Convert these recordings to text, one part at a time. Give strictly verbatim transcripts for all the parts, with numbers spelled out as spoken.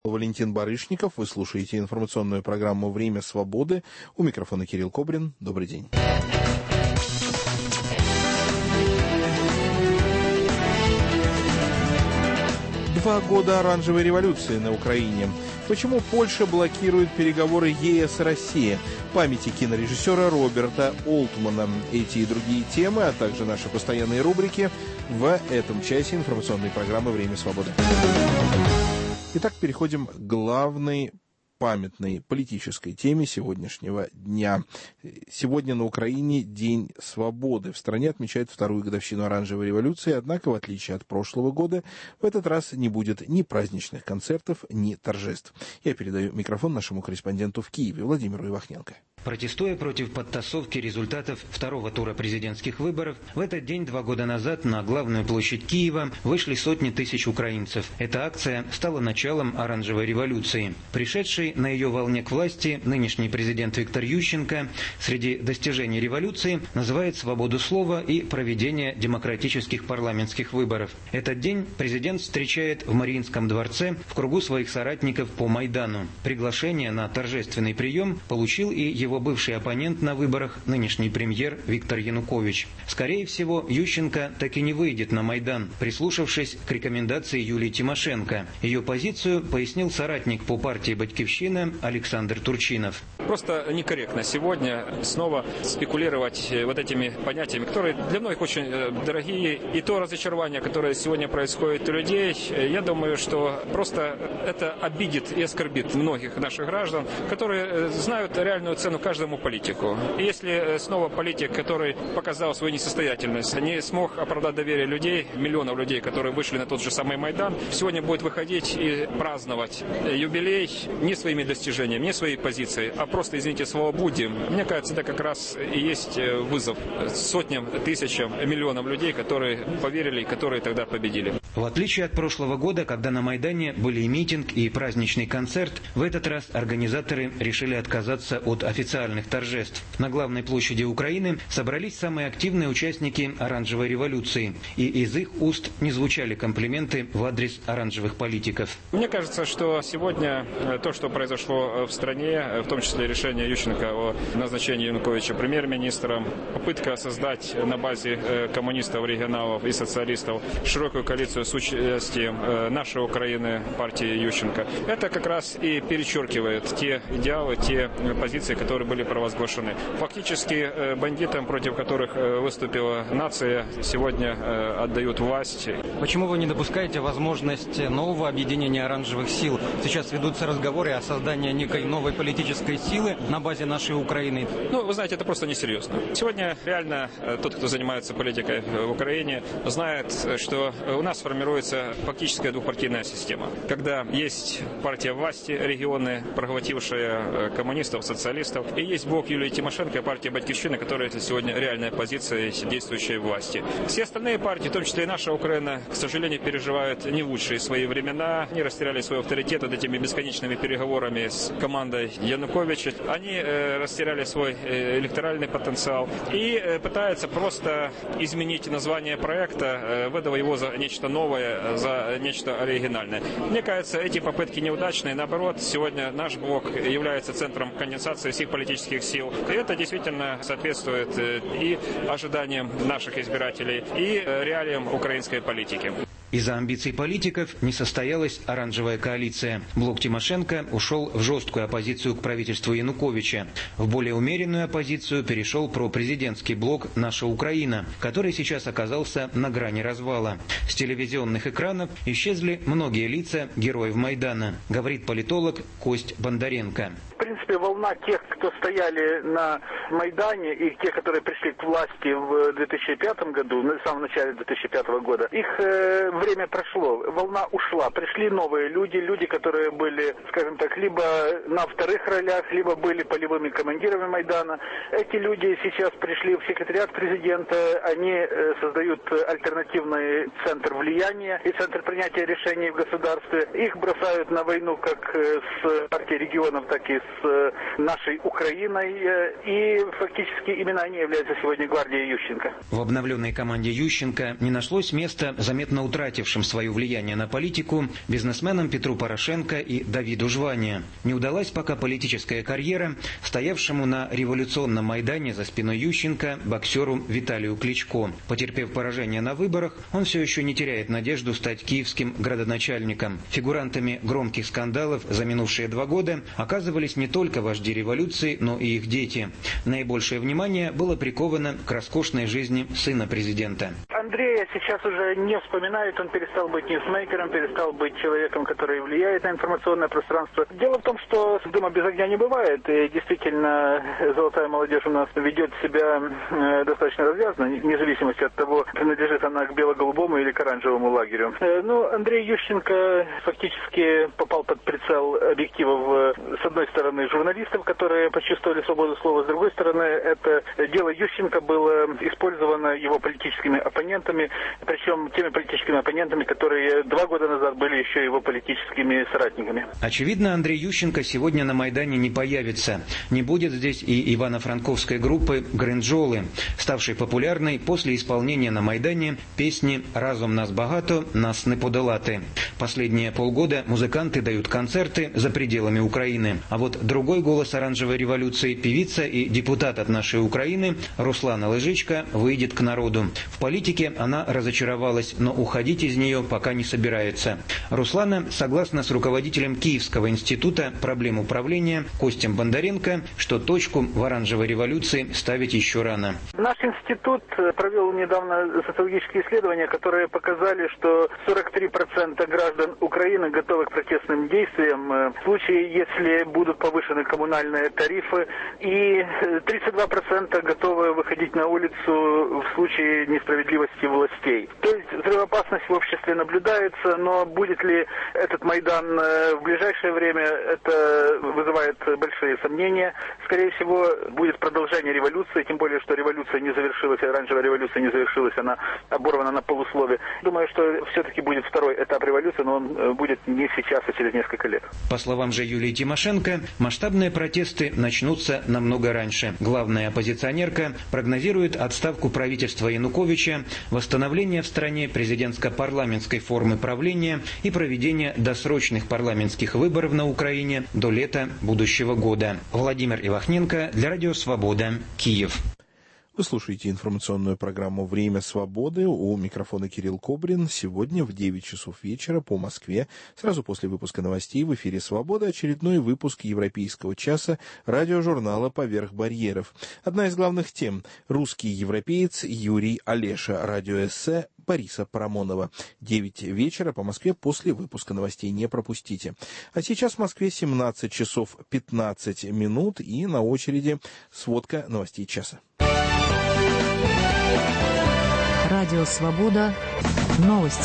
Валентин Барышников, вы слушаете информационную программу «Время свободы». У микрофона Кирилл Кобрин. Добрый день. Два года оранжевой революции на Украине. Почему Польша блокирует переговоры е эс России? Памяти кинорежиссера Роберта Олтмана. Эти и другие темы, а также наши постоянные рубрики в этом часе информационной программы «Время свободы». Итак, переходим к главной памятной политической теме сегодняшнего дня. Сегодня на Украине День свободы. В стране отмечают вторую годовщину оранжевой революции, однако, в отличие от прошлого года, в этот раз не будет ни праздничных концертов, ни торжеств. Я передаю микрофон нашему корреспонденту в Киеве Владимиру Ивахненко. Протестуя против подтасовки результатов второго тура президентских выборов, в этот день два года назад на главную площадь Киева вышли сотни тысяч украинцев. Эта акция стала началом оранжевой революции. Пришедший на ее волне к власти нынешний президент Виктор Ющенко среди достижений революции называет свободу слова и проведение демократических парламентских выборов. Этот день президент встречает в Мариинском дворце в кругу своих соратников по Майдану. Приглашение на торжественный прием получил и его его бывший оппонент на выборах, нынешний премьер Виктор Янукович. Скорее всего, Ющенко так и не выйдет на Майдан, прислушавшись к рекомендации Юлии Тимошенко. Ее позицию пояснил соратник по партии «Батькивщина» Александр Турчинов. Просто некорректно сегодня снова спекулировать вот этими понятиями, которые для многих очень дорогие. И то разочарование, которое сегодня происходит у людей, я думаю, что просто это обидит и оскорбит многих наших граждан, которые знают реальную цену каждому политику. И если снова политик, который показал свою несостоятельность, не смог оправдать доверие людей, миллионов людей, которые вышли на тот же самый Майдан, сегодня будет выходить и праздновать юбилей не своими достижениями, не своей позицией, а просто, извините, свободием. Мне кажется, это как раз и есть вызов сотням, тысячам, миллионам людей, которые поверили и которые тогда победили. В отличие от прошлого года, когда на Майдане были и митинг, и праздничный концерт, в этот раз организаторы решили отказаться от официальных торжеств. На главной площади Украины собрались самые активные участники оранжевой революции, и из их уст не звучали комплименты в адрес оранжевых политиков. Мне кажется, что сегодня то, что произошло в стране, в том числе решение Ющенко о назначении Януковича премьер-министром, попытка создать на базе коммунистов, регионалов и социалистов широкую коалицию с участием нашей Украины, партии Ющенко, это как раз и перечеркивает те идеалы, те позиции, которые были провозглашены. Фактически бандитам, против которых выступила нация, сегодня отдают власть. Почему вы не допускаете возможность нового объединения оранжевых сил? Сейчас ведутся разговоры о создании некой новой политической силы на базе нашей Украины. Ну, вы знаете, это просто несерьезно. Сегодня реально тот, кто занимается политикой в Украине, знает, что у нас формируется фактическая двухпартийная система. Когда есть партия власти, регионы, проглотившая коммунистов, социалистов, и есть блок Юлии Тимошенко, партия «Батькивщина», которая это сегодня реальная позиция действующей власти. Все остальные партии, в том числе и наша Украина, к сожалению, переживают не лучшие свои времена. Они растеряли свой авторитет вот этими бесконечными переговорами с командой Януковича. Они э, растеряли свой э, электоральный потенциал и э, пытаются просто изменить название проекта, э, выдав его за нечто новое, за нечто оригинальное. Мне кажется, эти попытки неудачные. Наоборот, сегодня наш блок является центром конденсации всех политических сил. И это действительно соответствует и ожиданиям наших избирателей, и реалиям украинской политики. Из-за амбиций политиков не состоялась оранжевая коалиция. Блок Тимошенко ушел в жесткую оппозицию к правительству Януковича. В более умеренную оппозицию перешел пропрезидентский блок «Наша Украина», который сейчас оказался на грани развала. С телевизионных экранов исчезли многие лица героев Майдана, говорит политолог Кость Бондаренко. В принципе, волна тех, кто стояли на Майдане, и тех, которые пришли к власти в две тысячи пятом году, в самом начале две тысячи пятого года, их э, время прошло, волна ушла. Пришли новые люди, люди, которые были, скажем так, либо на вторых ролях, либо были полевыми командирами Майдана. Эти люди сейчас пришли в секретариат президента, они э, создают альтернативный центр влияния и центр принятия решений в государстве. Их бросают на войну как с партией регионов, так и с с нашей Украиной, и фактически именно они являются сегодня гвардией Ющенко. В обновленной команде Ющенко не нашлось места заметно утратившим свое влияние на политику бизнесменам Петру Порошенко и Давиду Жване. Не удалась пока политическая карьера стоявшему на революционном Майдане за спиной Ющенко боксеру Виталию Кличко. Потерпев поражение на выборах, он все еще не теряет надежду стать киевским градоначальником. Фигурантами громких скандалов за минувшие два года оказывались не только вожди революции, но и их дети. Наибольшее внимание было приковано к роскошной жизни сына президента. Андрея сейчас уже не вспоминают, он перестал быть ньюсмейкером, перестал быть человеком, который влияет на информационное пространство. Дело в том, что дыма без огня не бывает, и действительно золотая молодежь у нас ведет себя э, достаточно развязно, вне зависимости от того, принадлежит она к бело-голубому или к оранжевому лагерю. Э, ну, Андрей Ющенко фактически попал под прицел объективов, с одной стороны, журналистов, которые почувствовали свободу слова, с другой стороны, это дело Ющенко было использовано его политическими оппонентами, причем теми политическими оппонентами, которые два года назад были еще его политическими соратниками. Очевидно, Андрей Ющенко сегодня на Майдане не появится. Не будет здесь и ивано-франковской группы «Гринджоли», ставшей популярной после исполнения на Майдане песни «Разом нас багато, нас не подолати». Последние полгода музыканты дают концерты за пределами Украины. А вот другой голос оранжевой революции, певица и депутат от нашей Украины Руслана Лежичка, выйдет к народу. В политике она разочаровалась, но уходить из нее пока не собирается. Руслана согласна с руководителем Киевского института проблем управления Костем Бондаренко, что точку в оранжевой революции ставить еще рано. Наш институт провел недавно социологические исследования, которые показали, что сорок три процента граждан Украины готовы к протестным действиям в случае, если будут повышены коммунальные тарифы, и тридцать два процента готовы выходить на улицу в случае несправедливости властей. То есть взрывоопасность в обществе наблюдается, но будет ли этот Майдан в ближайшее время, это вызывает большие сомнения. Скорее всего, будет продолжение революции, тем более, что революция не завершилась, оранжевая революция не завершилась, она оборвана на полуслове. Думаю, что все-таки будет второй этап революции, но он будет не сейчас, а через несколько лет. По словам же Юлии Тимошенко, масштабные протесты начнутся намного раньше. Главная оппозиционерка прогнозирует отставку правительства Януковича, восстановление в стране президентско-парламентской формы правления и проведение досрочных парламентских выборов на Украине до лета будущего года. Владимир Ивахненко для Радио Свобода, Киев. Вы слушаете информационную программу «Время свободы». У микрофона Кирилл Кобрин. Сегодня в девять часов вечера по Москве, сразу после выпуска новостей в эфире «Свобода», очередной выпуск Европейского часа радиожурнала «Поверх барьеров». Одна из главных тем – русский европеец Юрий Олеша, радиоэссе Бориса Парамонова. девять вечера по Москве после выпуска новостей. Не пропустите. А сейчас в Москве семнадцать часов пятнадцать минут и на очереди сводка новостей часа. Радио «Свобода». Новости.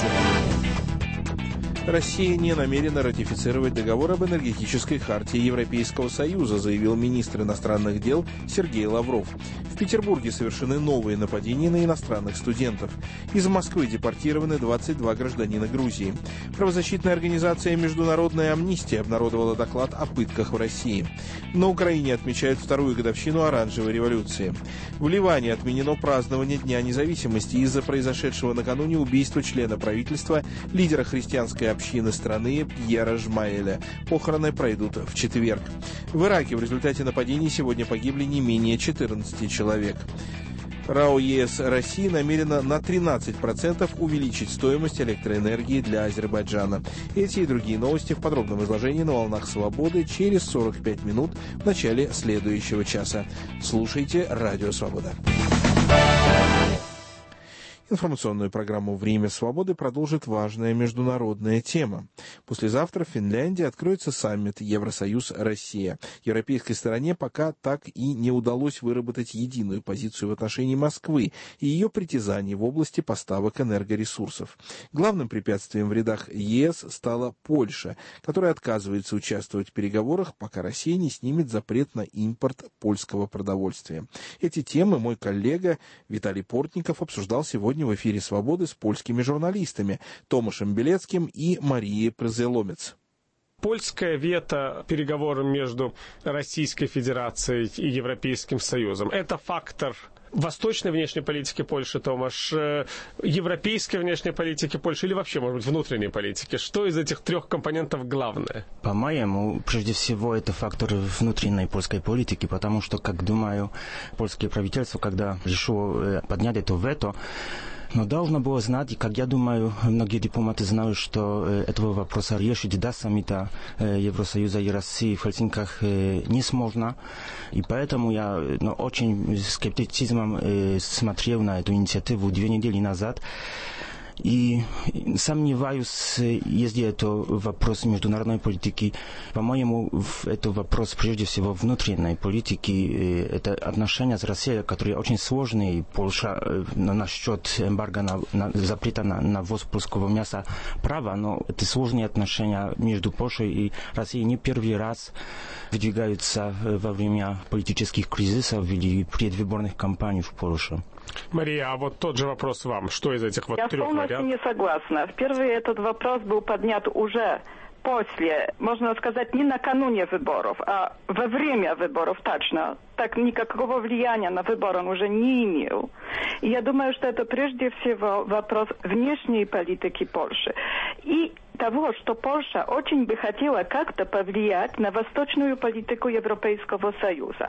Россия не намерена ратифицировать договор об энергетической хартии Европейского Союза, заявил министр иностранных дел Сергей Лавров. В Петербурге совершены новые нападения на иностранных студентов. Из Москвы депортированы двадцать два гражданина Грузии. Правозащитная организация «Международная амнистия» обнародовала доклад о пытках в России. На Украине отмечают вторую годовщину оранжевой революции. В Ливане отменено празднование Дня независимости из-за произошедшего накануне убийства члена правительства, лидера христианской общины страны Пьера Жмаэля. Похороны пройдут в четверг. В Ираке в результате нападений сегодня погибли не менее четырнадцати человек. РАО ЕС России намерена на тринадцать процентов увеличить стоимость электроэнергии для Азербайджана. Эти и другие новости в подробном изложении на волнах свободы через сорок пять минут в начале следующего часа. Слушайте Радио Свобода. Информационную программу «Время свободы» продолжит важная международная тема. Послезавтра в Финляндии откроется саммит Евросоюз-Россия. Европейской стороне пока так и не удалось выработать единую позицию в отношении Москвы и ее притязаний в области поставок энергоресурсов. Главным препятствием в рядах ЕС стала Польша, которая отказывается участвовать в переговорах, пока Россия не снимет запрет на импорт польского продовольствия. Эти темы мой коллега Виталий Портников обсуждал сегодня в эфире «Свободы» с польскими журналистами Томашем Белецким и Марией Прзеломец. польское вето переговорам между Российской Федерацией и Европейским Союзом – это фактор восточной внешней политики Польши, Томаш, европейской внешней политики Польши или вообще, может быть, внутренней политики? Что из этих трех компонентов главное? По-моему, прежде всего, это фактор внутренней польской политики, потому что, как думаю, польское правительство, когда решило поднять это вето, но должно было знать, и, как я думаю, многие дипломаты знают, что э, этого вопроса решить до саммита э, Евросоюза и России в Хельсинках э, не сможно. И поэтому я ну, очень скептицизмом э, смотрел на эту инициативу две недели назад. И сомневаюсь, если это вопрос международной политики. По-моему, это вопрос прежде всего внутренней политики. Это отношения с Россией, которые очень сложные. Польша насчет эмбарго, на, на, запрета на, на ввоз польского мяса права, но это сложные отношения между Польшей и Россией не первый раз выдвигаются во время политических кризисов или предвыборных кампаний в Польше. Мария, а вот тот же вопрос вам. Что из этих вот Я трех вариантов? Я полностью не согласна. Впервые этот вопрос был поднят уже после, можно сказать, не накануне выборов, а во время выборов точно. Так никакого влияния на выборы он уже не имел. И я думаю, что это прежде всего вопрос внешней политики Польши. И того, что Польша очень бы хотела как-то повлиять на восточную политику Европейского Союза.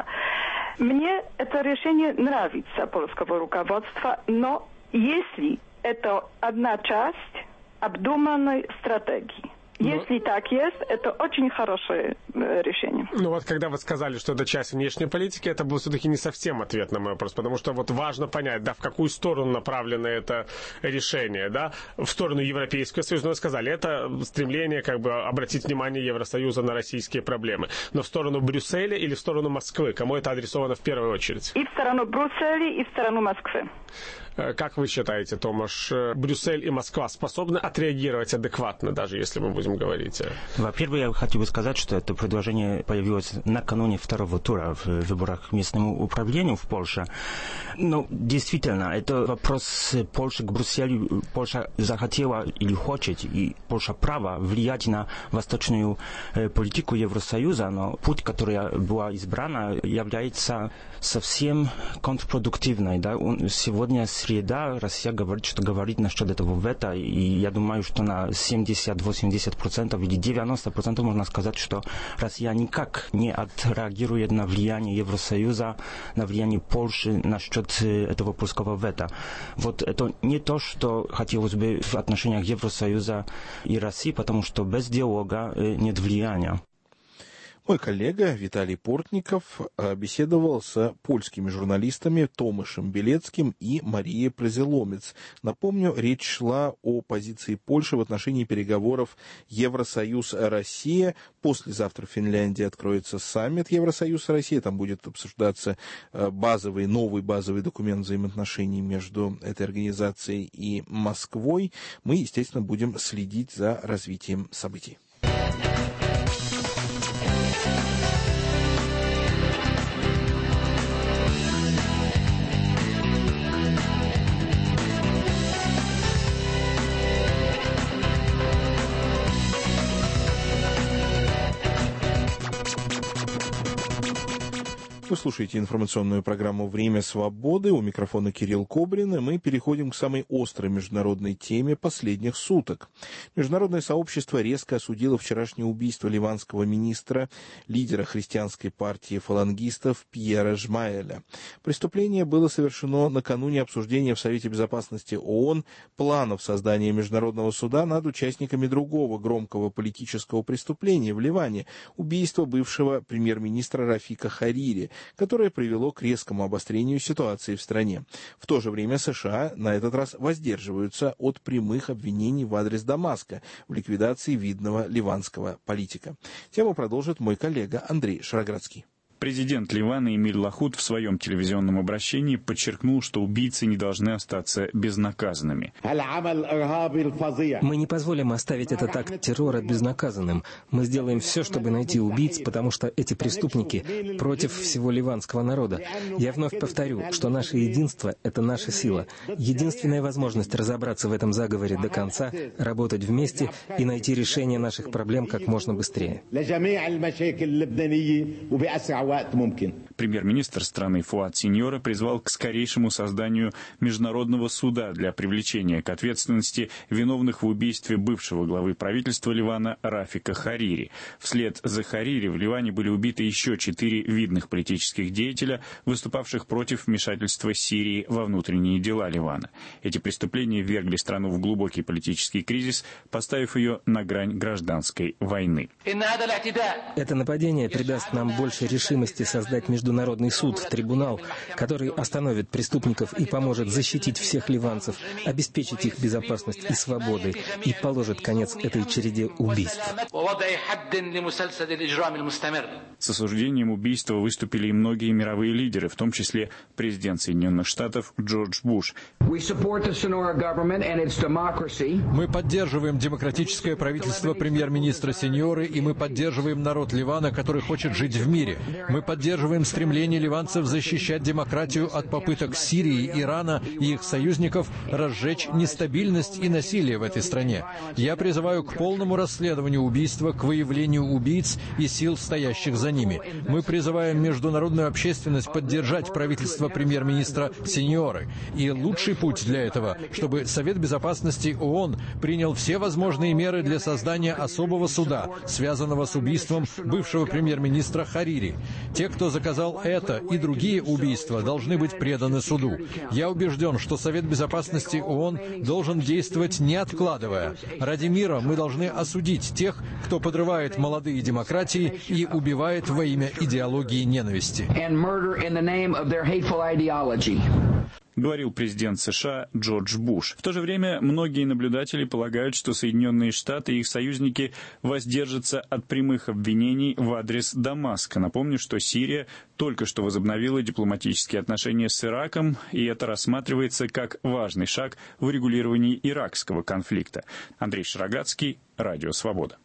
Мне это решение нравится польского руководства, но если это одна часть обдуманной стратегии. Если так есть, это очень хорошее э, решение. Ну вот, когда вы сказали, что это часть внешней политики, это был все-таки не совсем ответ на мой вопрос, потому что вот важно понять, да, в какую сторону направлено это решение, да, в сторону Европейского Союза. Ну, вы сказали, это стремление как бы обратить внимание Евросоюза на российские проблемы. Но в сторону Брюсселя или в сторону Москвы? Кому это адресовано в первую очередь? И в сторону Брюсселя, и в сторону Москвы. Как вы считаете, Томаш, Брюссель и Москва способны отреагировать адекватно, даже если мы будем говорить? Во-первых, я хотел бы сказать, что это предложение появилось накануне второго тура в выборах к местному управлению в Польше. Но действительно, это вопрос Польши к Брюсселю. Польша захотела или хочет, и Польша права влиять на восточную политику Евросоюза, но путь, который был избран, является совсем контрпродуктивной. Да? Сегодня среда, Россия говорит, что говорит насчет этого вето, и я думаю, что на семьдесят-восемьдесят процентов или девяносто процентов можно сказать, что Россия никак не отреагирует на влияние Евросоюза, на влияние Польши насчет этого польского вето. Вот это не то, что хотелось бы в отношениях Евросоюза и России, потому что без диалога нет влияния. Мой коллега Виталий Портников беседовал с польскими журналистами Томашем Белецким и Марией Прозеломец. Напомню, речь шла о позиции Польши в отношении переговоров Евросоюз-Россия. Послезавтра в Финляндии откроется саммит Евросоюз-Россия. Там будет обсуждаться базовый, новый базовый документ взаимоотношений между этой организацией и Москвой. Мы, естественно, будем следить за развитием событий. Вы слушаете информационную программу «Время свободы». У микрофона Кирилл Кобрин, и мы переходим к самой острой международной теме последних суток. Международное сообщество резко осудило вчерашнее убийство ливанского министра, лидера христианской партии фалангистов Пьера Жмаэля. Преступление было совершено накануне обсуждения в Совете Безопасности ООН планов создания международного суда над участниками другого громкого политического преступления в Ливане – убийства бывшего премьер-министра Рафика Харири, которое привело к резкому обострению ситуации в стране. В то же время США на этот раз воздерживаются от прямых обвинений в адрес Дамаска в ликвидации видного ливанского политика. Тему продолжит мой коллега Андрей Шароградский. Президент Ливана Эмиль Лахут в своем телевизионном обращении подчеркнул, что убийцы не должны остаться безнаказанными. Мы не позволим оставить этот акт террора безнаказанным. Мы сделаем все, чтобы найти убийц, потому что эти преступники против всего ливанского народа. Я вновь повторю, что наше единство — это наша сила. Единственная возможность разобраться в этом заговоре до конца, работать вместе и найти решение наших проблем как можно быстрее. Премьер-министр страны Фуад Синьора призвал к скорейшему созданию международного суда для привлечения к ответственности виновных в убийстве бывшего главы правительства Ливана Рафика Харири. Вслед за Харири в Ливане были убиты еще четыре видных политических деятеля, выступавших против вмешательства Сирии во внутренние дела Ливана. Эти преступления ввергли страну в глубокий политический кризис, поставив ее на грань гражданской войны. Это нападение придаст нам больше решимости создать международный суд, трибунал, который остановит преступников и поможет защитить всех ливанцев, обеспечить их безопасность и свободы, и положит конец этой череде убийств. С осуждением убийства выступили и многие мировые лидеры, в том числе президент Соединенных Штатов Джордж Буш. Мы поддерживаем демократическое правительство премьер-министра Синьоры, и мы поддерживаем народ Ливана, который хочет жить в мире. Мы поддерживаем стремление ливанцев защищать демократию от попыток Сирии, Ирана и их союзников разжечь нестабильность и насилие в этой стране. Я призываю к полному расследованию убийства, к выявлению убийц и сил, стоящих за ними. Мы призываем международную общественность поддержать правительство премьер-министра Синьоры. И лучший путь для этого, чтобы Совет Безопасности ООН принял все возможные меры для создания особого суда, связанного с убийством бывшего премьер-министра Харири. Те, кто заказал это и другие убийства, должны быть преданы суду. Я убежден, что Совет Безопасности ООН должен действовать не откладывая. Ради мира мы должны осудить тех, кто подрывает молодые демократии и убивает во имя идеологии ненависти. Говорил президент США Джордж Буш. В то же время многие наблюдатели полагают, что Соединенные Штаты и их союзники воздержатся от прямых обвинений в адрес Дамаска. Напомню, что Сирия только что возобновила дипломатические отношения с Ираком, и это рассматривается как важный шаг в урегулировании иракского конфликта. Андрей Шароградский, Радио Свобода.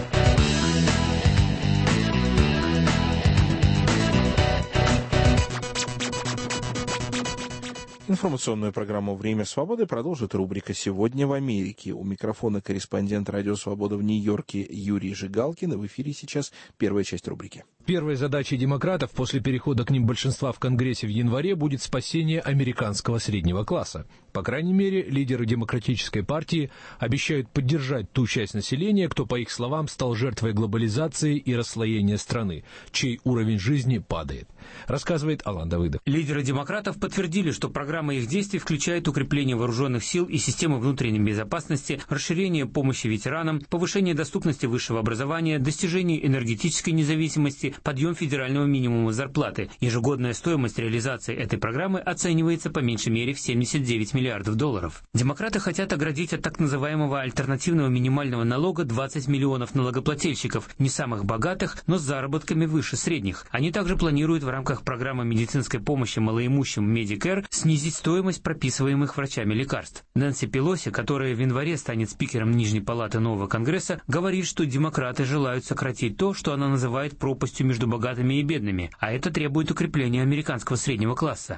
Информационную программу «Время свободы» продолжит рубрика «Сегодня в Америке». У микрофона корреспондент «Радио Свобода» в Нью-Йорке Юрий Жигалкин. И в эфире сейчас первая часть рубрики. Первой задачей демократов после перехода к ним большинства в Конгрессе в январе будет спасение американского среднего класса. По крайней мере, лидеры Демократической партии обещают поддержать ту часть населения, кто, по их словам, стал жертвой глобализации и расслоения страны, чей уровень жизни падает. Рассказывает Алан Давыдов. Лидеры демократов подтвердили, что программа их действий включает укрепление вооруженных сил и системы внутренней безопасности, расширение помощи ветеранам, повышение доступности высшего образования, достижение энергетической независимости, подъем федерального минимума зарплаты. Ежегодная стоимость реализации этой программы оценивается по меньшей мере в семьдесят девять миллиардов долларов. Демократы хотят оградить от так называемого альтернативного минимального налога двадцать миллионов налогоплательщиков, не самых богатых, но с заработками выше средних. Они также планируют в рамках программы медицинской помощи малоимущим Medicare снизить стоимость прописываемых врачами лекарств. Нэнси Пелоси, которая в январе станет спикером Нижней палаты нового Конгресса, говорит, что демократы желают сократить то, что она называет пропастью между богатыми и бедными, а это требует укрепления американского среднего класса.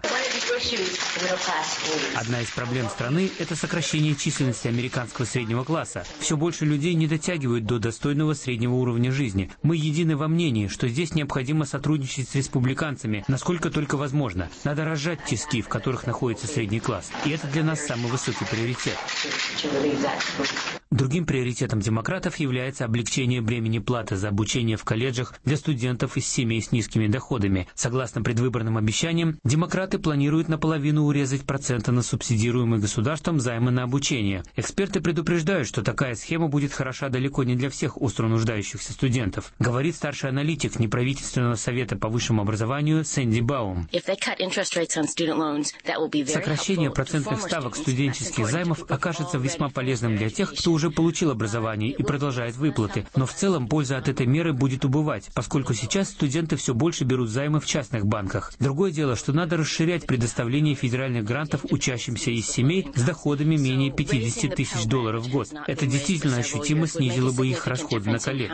Одна из проблем страны – это сокращение численности американского среднего класса. Все больше людей не дотягивают до достойного среднего уровня жизни. Мы едины во мнении, что здесь необходимо сотрудничать с республиканцами, насколько только возможно. Надо разжать тиски, в которых находится средний класс. И это для нас самый высокий приоритет. Другим приоритетом демократов является облегчение бремени платы за обучение в колледжах для студентов из семей с низкими доходами. Согласно предвыборным обещаниям, демократы планируют наполовину урезать проценты на субсидируемые государством займы на обучение. Эксперты предупреждают, что такая схема будет хороша далеко не для всех остро нуждающихся студентов, говорит старший аналитик неправительственного совета по высшему образованию Сэнди Баум. Сокращение процентных ставок студенческих займов окажется весьма полезным для тех, кто уже уже получил образование и продолжает выплаты. Но в целом польза от этой меры будет убывать, поскольку сейчас студенты все больше берут займы в частных банках. Другое дело, что надо расширять предоставление федеральных грантов учащимся из семей с доходами менее пятидесяти тысяч долларов в год. Это действительно ощутимо снизило бы их расходы на колледж.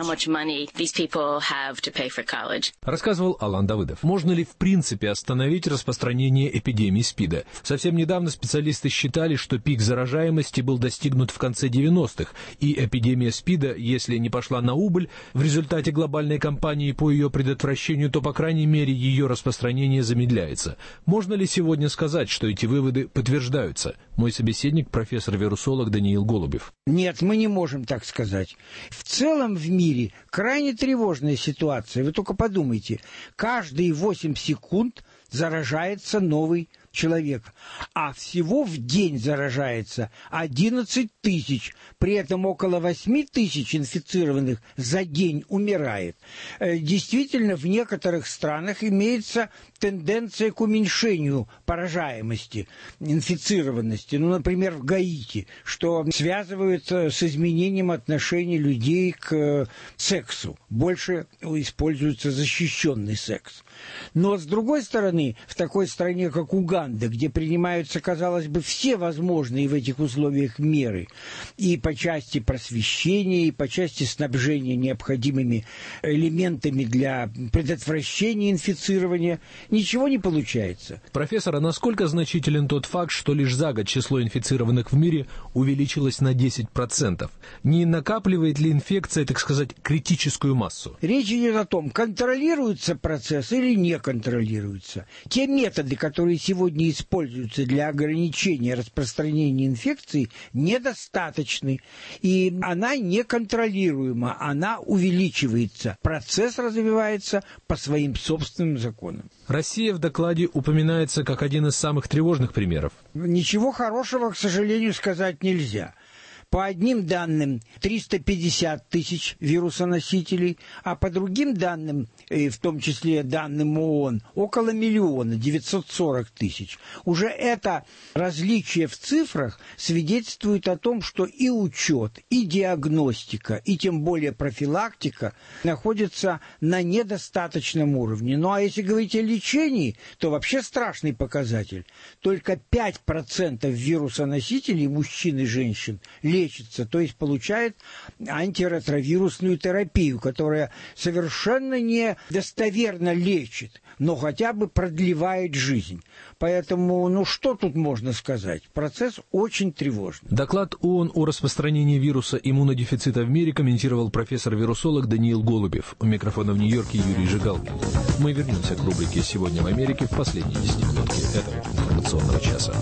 Рассказывал Алан Давыдов. Можно ли в принципе остановить распространение эпидемии СПИДа? Совсем недавно специалисты считали, что пик заражаемости был достигнут в конце девяностых, и эпидемия СПИДа, если не пошла на убыль в результате глобальной кампании по ее предотвращению, то, по крайней мере, ее распространение замедляется. Можно ли сегодня сказать, что эти выводы подтверждаются? Мой собеседник, профессор-вирусолог Даниил Голубев. Нет, мы не можем так сказать. В целом в мире крайне тревожная ситуация. Вы только подумайте, каждые восемь секунд заражается новый человек, а всего в день заражается одиннадцать тысяч, при этом около восемь тысяч инфицированных за день умирает. Действительно, в некоторых странах имеется тенденция к уменьшению поражаемости, инфицированности. Ну, например, в Гаити, что связывают с изменением отношений людей к сексу. Больше используется защищенный секс. Но, с другой стороны, в такой стране, как Уганда, где принимаются, казалось бы, все возможные в этих условиях меры, и по части просвещения, и по части снабжения необходимыми элементами для предотвращения инфицирования, ничего не получается. Профессор, а насколько значителен тот факт, что лишь за год число инфицированных в мире увеличилось на десять процентов? Не накапливает ли инфекция, так сказать, критическую массу? Речь идет о том, контролируется процесс или не контролируется. Те методы, которые сегодня используются для ограничения распространения инфекции, недостаточны. И она неконтролируема, она увеличивается. Процесс развивается по своим собственным законам. Россия в докладе упоминается как один из самых тревожных примеров. Ничего хорошего, к сожалению, сказать нельзя. По одним данным триста пятьдесят тысяч вирусоносителей, а по другим данным, в том числе данным ООН, около миллиона, девятьсот сорок тысяч. Уже это различие в цифрах свидетельствует о том, что и учет, и диагностика, и тем более профилактика находятся на недостаточном уровне. Ну а если говорить о лечении, то вообще страшный показатель. Только пять процентов вирусоносителей, мужчин и женщин, лечатся. лечится, то есть получает антиретровирусную терапию, которая совершенно недостоверно лечит, но хотя бы продлевает жизнь. Поэтому, ну что тут можно сказать? Процесс очень тревожный. Доклад ООН о распространении вируса иммунодефицита в мире комментировал профессор-вирусолог Даниил Голубев. У микрофона в Нью-Йорке Юрий Жигалкин. Мы вернемся к рубрике «Сегодня в Америке» в последней десятиминутке этого информационного часа.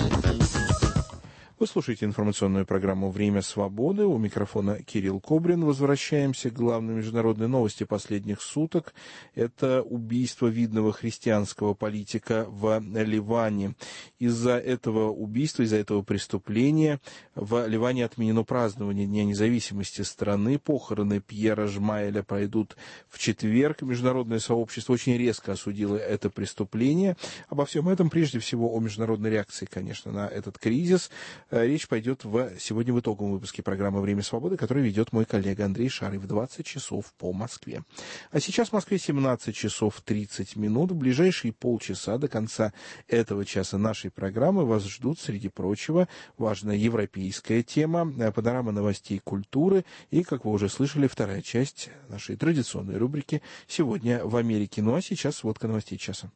Вы слушаете информационную программу «Время свободы». У микрофона Кирилл Кобрин. Возвращаемся к главной международной новости последних суток. Это убийство видного христианского политика в Ливане. Из-за этого убийства, из-за этого преступления в Ливане отменено празднование Дня независимости страны. Похороны Пьера Жмаэля пройдут в четверг. Международное сообщество очень резко осудило это преступление. Обо всем этом, прежде всего, о международной реакции, конечно, на этот кризис. Речь пойдет в, сегодня в итоговом выпуске программы «Время свободы», который ведет мой коллега Андрей Шарый в двадцать часов по Москве. А сейчас в Москве семнадцать часов тридцать минут. В ближайшие полчаса до конца этого часа нашей программы вас ждут, среди прочего, важная европейская тема, панорама новостей культуры и, как вы уже слышали, вторая часть нашей традиционной рубрики «Сегодня в Америке». Ну а сейчас сводка новостей часа.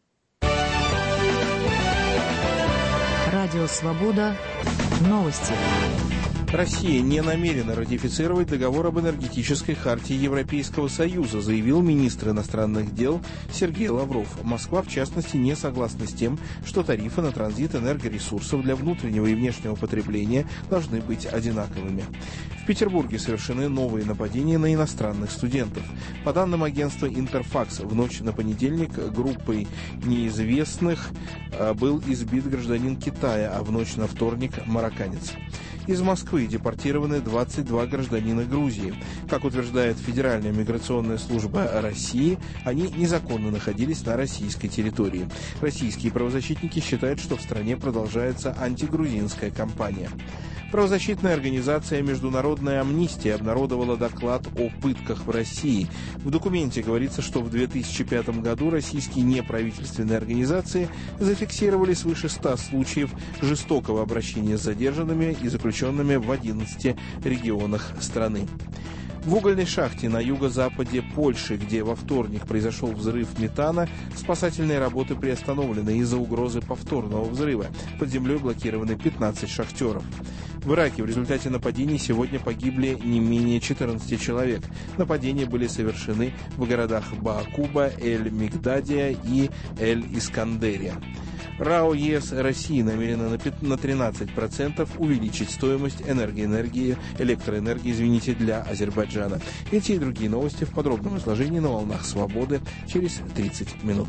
Радио «Свобода». Новости. Россия не намерена ратифицировать договор об энергетической хартии Европейского Союза, заявил министр иностранных дел Сергей Лавров. Москва, в частности, не согласна с тем, что тарифы на транзит энергоресурсов для внутреннего и внешнего потребления должны быть одинаковыми. В Петербурге совершены новые нападения на иностранных студентов. По данным агентства «Интерфакс», в ночь на понедельник группой неизвестных был избит гражданин Китая, а в ночь на вторник – марокканец. Из Москвы депортированы двадцать два гражданина Грузии. Как утверждает Федеральная миграционная служба России, они незаконно находились на российской территории. Российские правозащитники считают, что в стране продолжается антигрузинская кампания. Правозащитная организация «Международная амнистия» обнародовала доклад о пытках в России. В документе говорится, что в две тысячи пятом году российские неправительственные организации зафиксировали свыше ста случаев жестокого обращения с задержанными и заключенными в одиннадцати регионах страны. В угольной шахте на юго-западе Польши, где во вторник произошел взрыв метана, спасательные работы приостановлены из-за угрозы повторного взрыва. Под землей блокированы пятнадцать шахтеров. В Ираке в результате нападений сегодня погибли не менее четырнадцати человек. Нападения были совершены в городах Баакуба, Эль-Мигдадия и Эль-Искандерия. РАО ЕС России намерена на тринадцать процентов увеличить стоимость энергоэнергии, электроэнергии, извините, для Азербайджана. Эти и другие новости в подробном изложении на волнах Свободы через тридцать минут.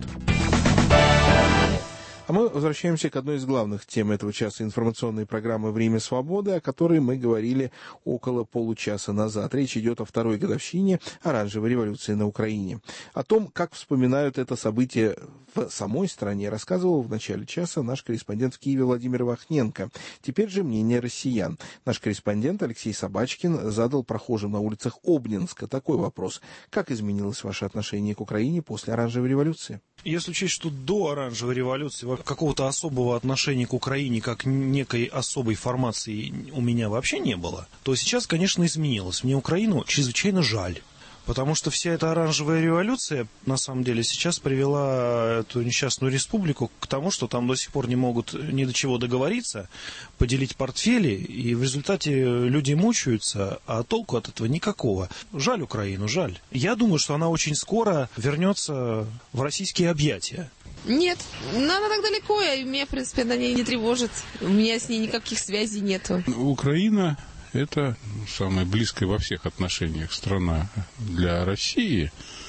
А мы возвращаемся к одной из главных тем этого часа информационной программы «Время свободы», о которой мы говорили около получаса назад. Речь идет о второй годовщине оранжевой революции на Украине. О том, как вспоминают это событие в самой стране, рассказывал в начале часа наш корреспондент в Киеве Владимир Вахненко. Теперь же мнение россиян. Наш корреспондент Алексей Собачкин задал прохожим на улицах Обнинска такой вопрос. Как изменилось ваше отношение к Украине после оранжевой революции? Если учесть, что до оранжевой революции какого-то особого отношения к Украине, как некой особой формации у меня вообще не было, то сейчас, конечно, изменилось. Мне Украину чрезвычайно жаль. Потому что вся эта оранжевая революция, на самом деле, сейчас привела эту несчастную республику к тому, что там до сих пор не могут ни до чего договориться, поделить портфели, и в результате люди мучаются, а толку от этого никакого. Жаль Украину, жаль. Я думаю, что она очень скоро вернется в российские объятия. Нет, она так далеко, и меня, в принципе, на ней не тревожит. У меня с ней никаких связей нету. Украина... Это самая близкая во всех отношениях страна для России.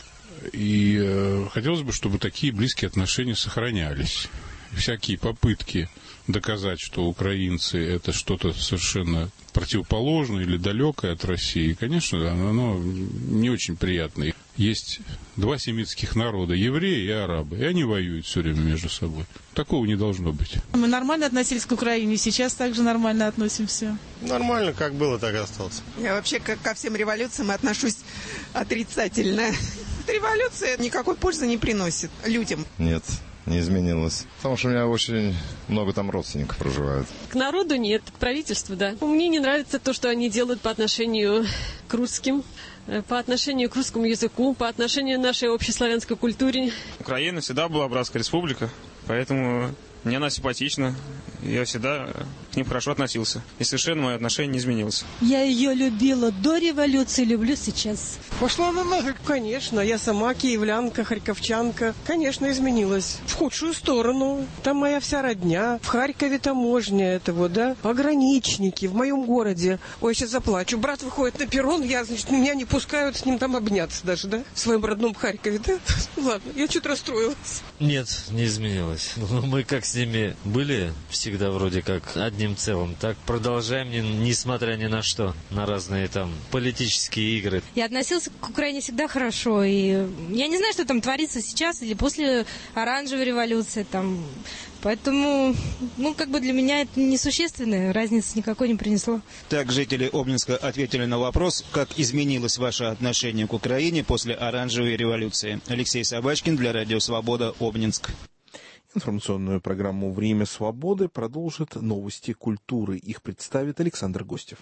И э, хотелось бы, чтобы такие близкие отношения сохранялись. Всякие попытки доказать, что украинцы это что-то совершенно противоположное или далекое от России, конечно, оно не очень приятно. Есть два семитских народа, евреи и арабы, и они воюют все время между собой. Такого не должно быть. Мы нормально относились к Украине, сейчас также нормально относимся. Нормально, как было, так и осталось. Я вообще как ко всем революциям отношусь отрицательно. Революция никакой пользы не приносит людям. Нет. Не изменилось. Потому что у меня очень много там родственников проживают. К народу нет, к правительству, да. Мне не нравится то, что они делают по отношению к русским, по отношению к русскому языку, по отношению к нашей общеславянской культуре. Украина всегда была братская республика, поэтому мне она симпатична. Я всегда к ним хорошо относился. И совершенно мое отношение не изменилось. Я ее любила до революции, люблю сейчас. Пошла она нафиг, конечно. Я сама киевлянка, харьковчанка. Конечно, изменилась. В худшую сторону. Там моя вся родня. В Харькове таможня этого, да. Пограничники в моем городе. Ой, я сейчас заплачу. Брат выходит на перрон, я, значит, меня не пускают с ним там обняться даже, да. В своем родном Харькове, да. Ладно, я что-то расстроилась. Нет, не изменилось. Мы как с ними были всегда. Всегда вроде как одним целым. Так продолжаем, несмотря ни на что, на разные там политические игры. Я относился к Украине всегда хорошо. И я не знаю, что там творится сейчас или после оранжевой революции. Там. Поэтому, ну, как бы для меня это несущественная, разницы никакой не принесло. Так жители Обнинска ответили на вопрос, как изменилось ваше отношение к Украине после оранжевой революции. Алексей Собачкин для Радио Свобода, Обнинск. Информационную программу «Время свободы» продолжит новости культуры. Их представит Александр Гостев.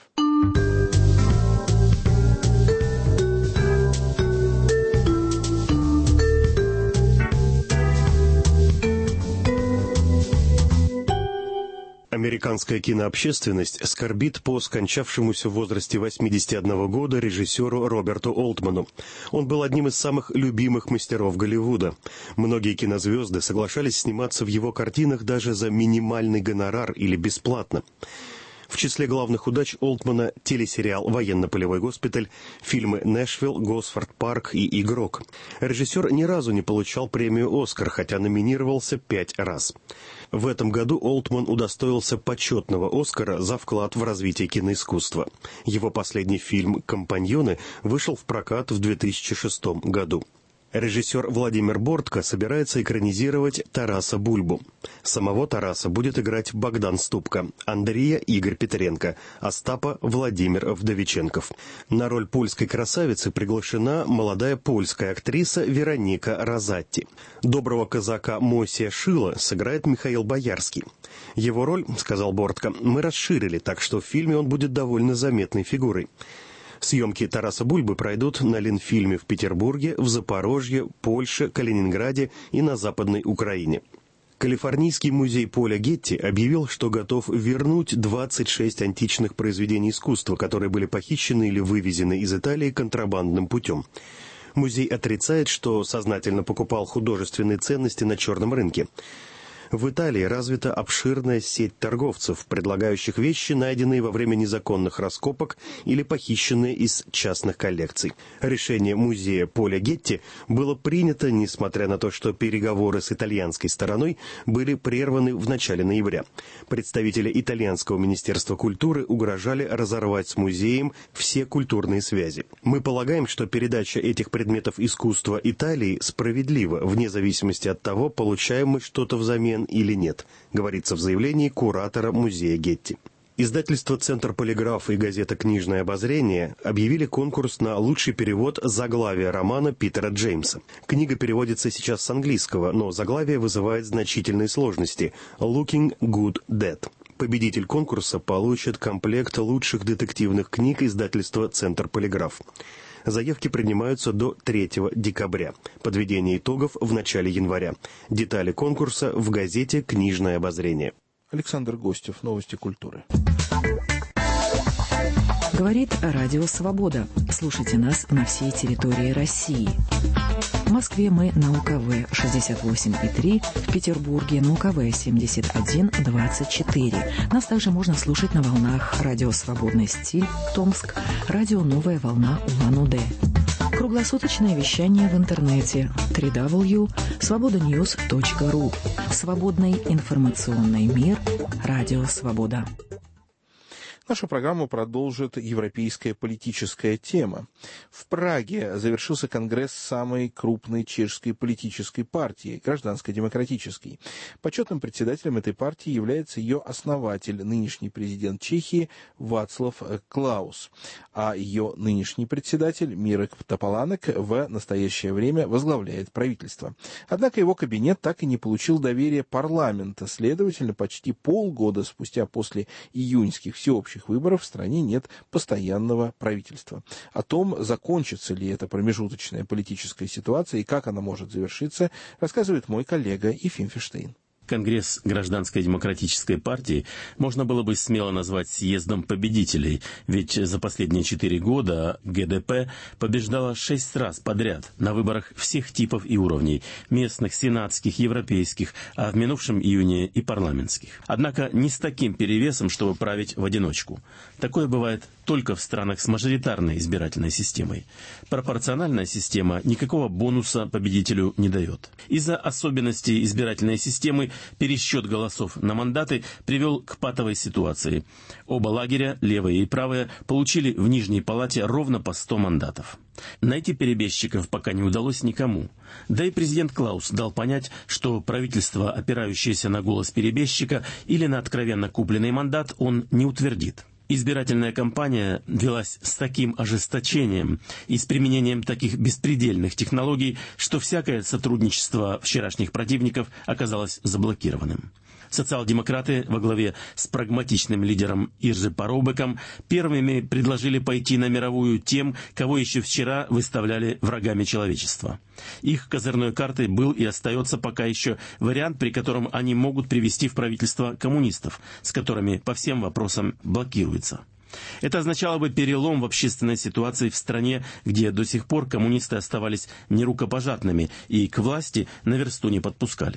Американская кинообщественность скорбит по скончавшемуся в возрасте восьмидесяти одного года режиссеру Роберту Олтману. Он был одним из самых любимых мастеров Голливуда. Многие кинозвезды соглашались сниматься в его картинах даже за минимальный гонорар или бесплатно. В числе главных удач Олтмана телесериал «Военно-полевой госпиталь», фильмы «Нэшвилл», «Госфорд Парк» и «Игрок». Режиссер ни разу не получал премию «Оскар», хотя номинировался пять раз. В этом году Олтман удостоился почетного «Оскара» за вклад в развитие киноискусства. Его последний фильм «Компаньоны» вышел в прокат в две тысячи шестом году. Режиссер Владимир Бортко собирается экранизировать Тараса Бульбу. Самого Тараса будет играть Богдан Ступка, Андрея Игорь Петренко, Остапа Владимир Вдовиченков. На роль польской красавицы приглашена молодая польская актриса Вероника Розатти. Доброго казака Мойсия Шила сыграет Михаил Боярский. Его роль, сказал Бортко, мы расширили, так что в фильме он будет довольно заметной фигурой. Съемки Тараса Бульбы пройдут на Ленфильме в Петербурге, в Запорожье, Польше, Калининграде и на Западной Украине. Калифорнийский музей Поля Гетти объявил, что готов вернуть двадцать шесть античных произведений искусства, которые были похищены или вывезены из Италии контрабандным путем. Музей отрицает, что сознательно покупал художественные ценности на черном рынке. В Италии развита обширная сеть торговцев, предлагающих вещи, найденные во время незаконных раскопок или похищенные из частных коллекций. Решение музея Поля Гетти было принято, несмотря на то, что переговоры с итальянской стороной были прерваны в начале ноября. Представители итальянского министерства культуры угрожали разорвать с музеем все культурные связи. Мы полагаем, что передача этих предметов искусства Италии справедлива, вне зависимости от того, получаем мы что-то взамен или нет, говорится в заявлении куратора музея Гетти. Издательство «Центр Полиграф» и газета «Книжное обозрение» объявили конкурс на лучший перевод заглавия романа Питера Джеймса. Книга переводится сейчас с английского, но заглавие вызывает значительные сложности «Looking Good Dead». Победитель конкурса получит комплект лучших детективных книг издательства «Центр Полиграф». Заявки принимаются до третьего декабря. Подведение итогов в начале января. Детали конкурса в газете «Книжное обозрение». Александр Гостев, новости культуры. Говорит Радио Свобода. Слушайте нас на всей территории России. В Москве мы на У К В шестьдесят восемь и три, в Петербурге на У К В семьдесят один двадцать четыре. Нас также можно слушать на волнах Радио Свободный стиль, Томск, Радио Новая волна Улан-Удэ. Круглосуточное вещание в интернете дабл ю дабл ю дабл ю точка свобода ньюс точка ру. Свободный информационный мир. Радио Свобода. Нашу программу продолжит европейская политическая тема. В Праге завершился конгресс самой крупной чешской политической партии, гражданско-демократической. Почетным председателем этой партии является ее основатель, нынешний президент Чехии Вацлав Клаус, а ее нынешний председатель Мирек Тополанек в настоящее время возглавляет правительство. Однако его кабинет так и не получил доверия парламента, следовательно, почти полгода спустя после июньских всеобщих выборов в стране нет постоянного правительства. О том, закончится ли эта промежуточная политическая ситуация и как она может завершиться, рассказывает мой коллега Ефим Фиштейн. Конгресс Гражданской демократической партии можно было бы смело назвать съездом победителей, ведь за последние четыре года Г Д П побеждала шесть раз подряд на выборах всех типов и уровней – местных, сенатских, европейских, а в минувшем июне и парламентских. Однако не с таким перевесом, чтобы править в одиночку. Такое бывает только в странах с мажоритарной избирательной системой. Пропорциональная система никакого бонуса победителю не дает. Из-за особенностей избирательной системы пересчет голосов на мандаты привел к патовой ситуации. Оба лагеря, левые и правые, получили в Нижней Палате ровно по сто мандатов. Найти перебежчиков пока не удалось никому. Да и президент Клаус дал понять, что правительство, опирающееся на голос перебежчика или на откровенно купленный мандат, он не утвердит. Избирательная кампания велась с таким ожесточением и с применением таких беспредельных технологий, что всякое сотрудничество вчерашних противников оказалось заблокированным. Социал-демократы во главе с прагматичным лидером Иржи Парубеком первыми предложили пойти на мировую тем, кого еще вчера выставляли врагами человечества. Их козырной картой был и остается пока еще вариант, при котором они могут привести в правительство коммунистов, с которыми по всем вопросам блокируется. Это означало бы перелом в общественной ситуации в стране, где до сих пор коммунисты оставались нерукопожатными и к власти на версту не подпускались.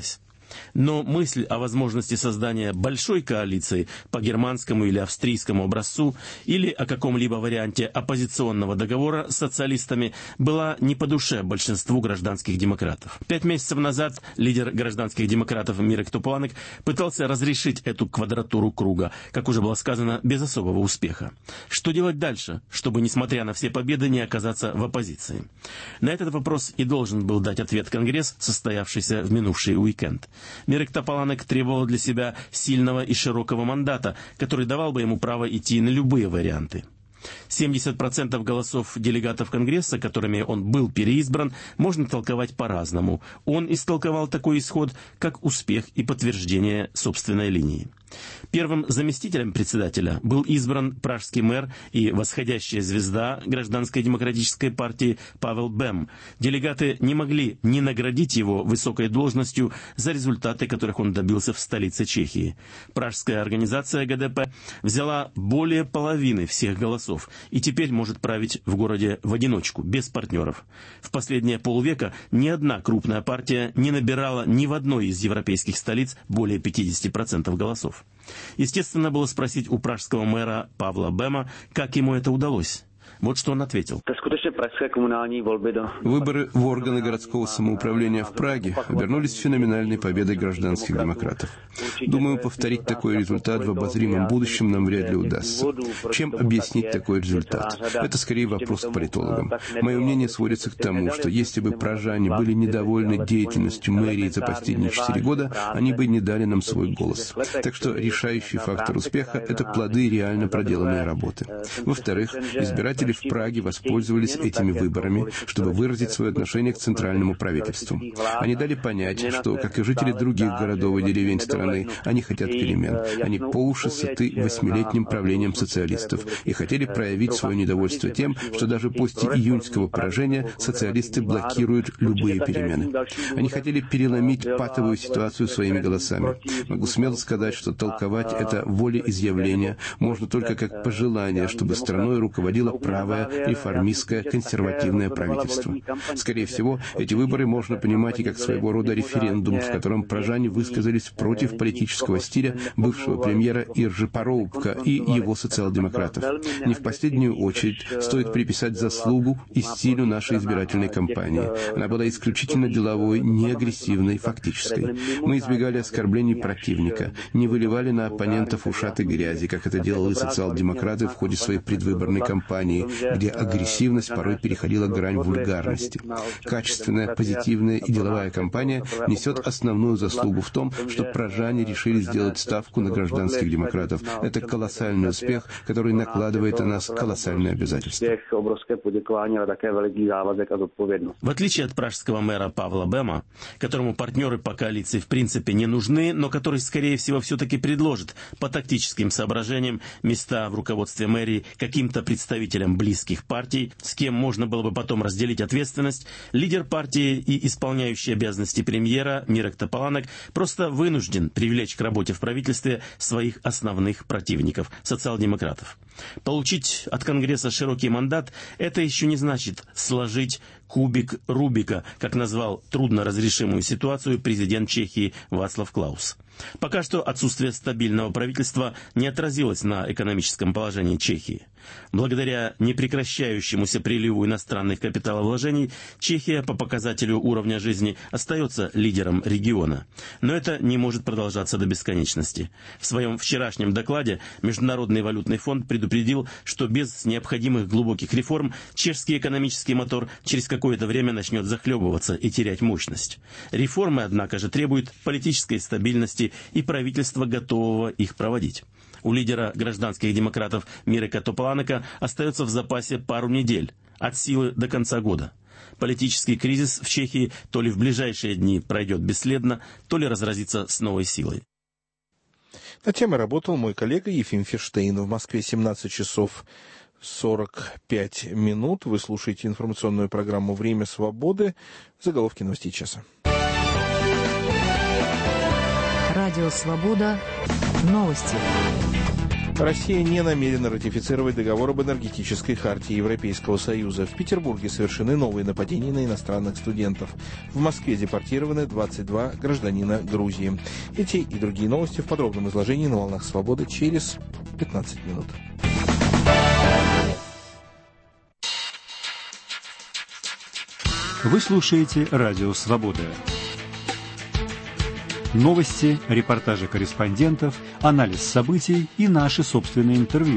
Но мысль о возможности создания большой коалиции по германскому или австрийскому образцу или о каком-либо варианте оппозиционного договора с социалистами была не по душе большинству гражданских демократов. Пять месяцев назад лидер гражданских демократов Мирек Тополанек пытался разрешить эту квадратуру круга, как уже было сказано, без особого успеха. Что делать дальше, чтобы, несмотря на все победы, не оказаться в оппозиции? На этот вопрос и должен был дать ответ Конгресс, состоявшийся в минувший уикенд. Мирек Тополанек требовал для себя сильного и широкого мандата, который давал бы ему право идти на любые варианты. семьдесят процентов голосов делегатов Конгресса, которыми он был переизбран, можно толковать по-разному. Он истолковал такой исход как успех и подтверждение собственной линии. Первым заместителем председателя был избран пражский мэр и восходящая звезда Гражданской демократической партии Павел Бем. Делегаты не могли не наградить его высокой должностью за результаты, которых он добился в столице Чехии. Пражская организация ГДП взяла более половины всех голосов и теперь может править в городе в одиночку, без партнеров. В последние полвека ни одна крупная партия не набирала ни в одной из европейских столиц более пятьдесят процентов голосов. Естественно, было спросить у пражского мэра Павла Бема, как ему это удалось. Вот что он ответил. Выборы в органы городского самоуправления в Праге обернулись феноменальной победой гражданских демократов. Думаю, повторить такой результат в обозримом будущем нам вряд ли удастся. Чем объяснить такой результат? Это скорее вопрос к политологам. Мое мнение сводится к тому, что если бы пражане были недовольны деятельностью мэрии за последние четыре года, они бы не дали нам свой голос. Так что решающий фактор успеха – это плоды реально проделанной работы. Во-вторых, избиратели в Праге воспользовались этими выборами, чтобы выразить свое отношение к центральному правительству. Они дали понять, что, как и жители других городов и деревень страны, они хотят перемен. Они по уши сыты восьмилетним правлением социалистов и хотели проявить свое недовольство тем, что даже после июньского поражения социалисты блокируют любые перемены. Они хотели переломить патовую ситуацию своими голосами. Могу смело сказать, что толковать это волеизъявление можно только как пожелание, чтобы страной руководило правое, реформистское, консервативное правительство. Скорее всего, эти выборы можно понимать и как своего рода референдум, в котором пражане высказались против политического стиля бывшего премьера Иржи Пароубка и его социал-демократов. Не в последнюю очередь стоит приписать заслугу и стилю нашей избирательной кампании. Она была исключительно деловой, не агрессивной, фактической. Мы избегали оскорблений противника, не выливали на оппонентов ушаты грязи, как это делали социал-демократы в ходе своей предвыборной кампании, где агрессивность порой переходила грань вульгарности. Качественная, позитивная и деловая кампания несет основную заслугу в том, что пражане решили сделать ставку на гражданских демократов. Это колоссальный успех, который накладывает на нас колоссальные обязательства. В отличие от пражского мэра Павла Бема, которому партнеры по коалиции в принципе не нужны, но который, скорее всего, все-таки предложит по тактическим соображениям места в руководстве мэрии каким-то представителям близких партий, с кем можно было бы потом разделить ответственность, лидер партии и исполняющий обязанности премьера Мирек Тополанек просто вынужден привлечь к работе в правительстве своих основных противников, социал-демократов. Получить от Конгресса широкий мандат – это еще не значит сложить кубик Рубика, как назвал трудноразрешимую ситуацию президент Чехии Вацлав Клаус. Пока что отсутствие стабильного правительства не отразилось на экономическом положении Чехии. Благодаря непрекращающемуся приливу иностранных капиталовложений Чехия по показателю уровня жизни остается лидером региона. Но это не может продолжаться до бесконечности. В своем вчерашнем докладе Международный валютный фонд предупредил, что без необходимых глубоких реформ чешский экономический мотор через какое-то время начнет захлебываться и терять мощность. Реформы, однако же, требуют политической стабильности и правительства, готового их проводить. У лидера гражданских демократов Мирека Тополанека остается в запасе пару недель, от силы до конца года. Политический кризис в Чехии то ли в ближайшие дни пройдет бесследно, то ли разразится с новой силой. Над темой работал мой коллега Ефим Ферштейн. В Москве семнадцать часов сорок пять минут. Вы слушаете информационную программу «Время свободы». Заголовки новостей часа. Радио «Свобода». Новости. Россия не намерена ратифицировать договор об энергетической хартии Европейского Союза. В Петербурге совершены новые нападения на иностранных студентов. В Москве депортированы двадцать два гражданина Грузии. Эти и другие новости в подробном изложении на «Волнах Свободы» через пятнадцать минут. Вы слушаете «Радио Свобода». Новости, репортажи корреспондентов, анализ событий и наши собственные интервью.